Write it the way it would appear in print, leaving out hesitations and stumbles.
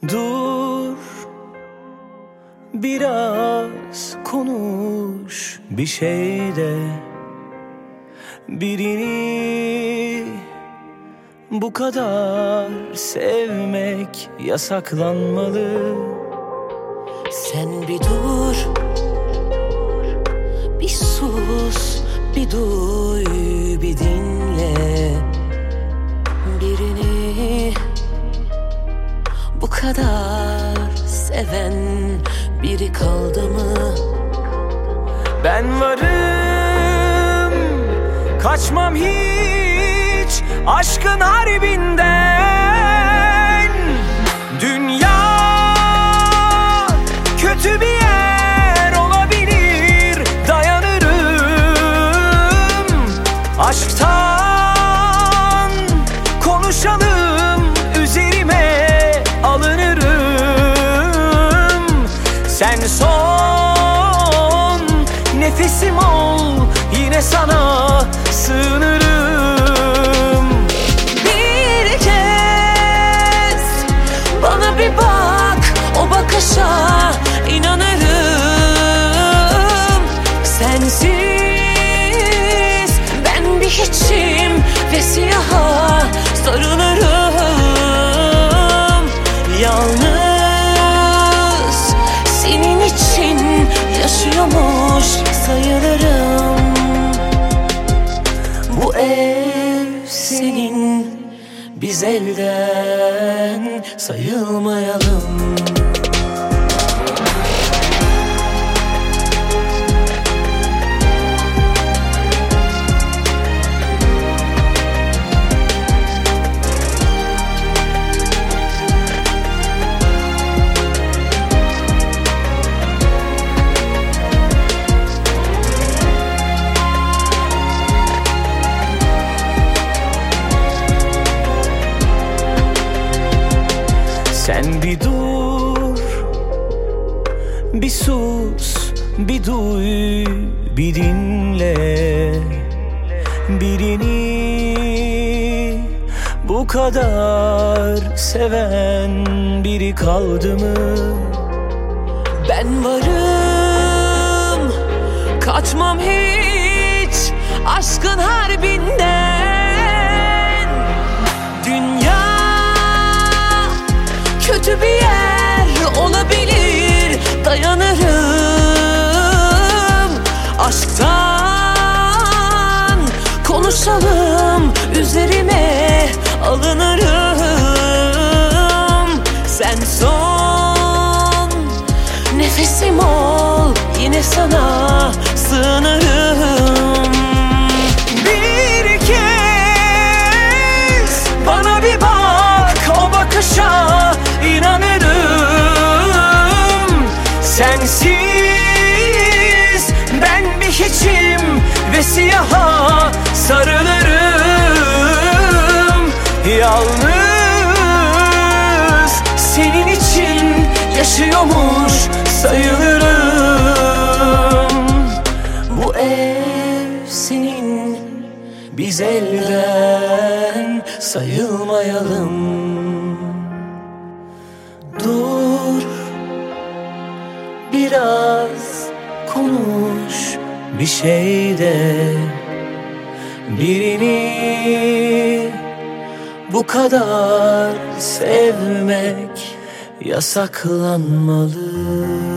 Dur, biraz konuş bir şeyde. Birini bu kadar sevmek yasaklanmalı. Sen bir dur, bir sus, bir duy, bir dinle. Birini bu kadar seven biri kaldı mı? Ben varım, kaçmam hiç aşkın harbinden. Dünya kötü bir yer olabilir, dayanırım. Aşktan konuşalım, üzerime alınırım. Sen son nefesim ol, yine sana sığınırım. Bir kez bana bir bak, o bakışa inanırım. Sensiz ben bir hiçim ve siyaha sarılırım. Yalnız senin için yaşıyormuş sayılırım. Bu ev senin, biz elden sayılmayalım. Sen bir dur, bir sus, bir duy, bir dinle. Birini bu kadar seven biri kaldı mı? Ben varım, kaçmam hiç aşkın harbinden. Dünya kötü bir yer olabilir, dayanırım. Aşktan konuşalım, üzerime alınırım. Sen son nefesim ol, yine sana sığınırım. Bir kez bana bir bak, o bakışa inanırım. Sensiz ben bir hiçim ve siyaha sarılırım. Yalnız senin için yaşıyormuş sayılırım. Bu ev senin, biz elden sayılmayalım. Dur, biraz konuş bir şeyde. Birini bu kadar sevmek yasaklanmalı.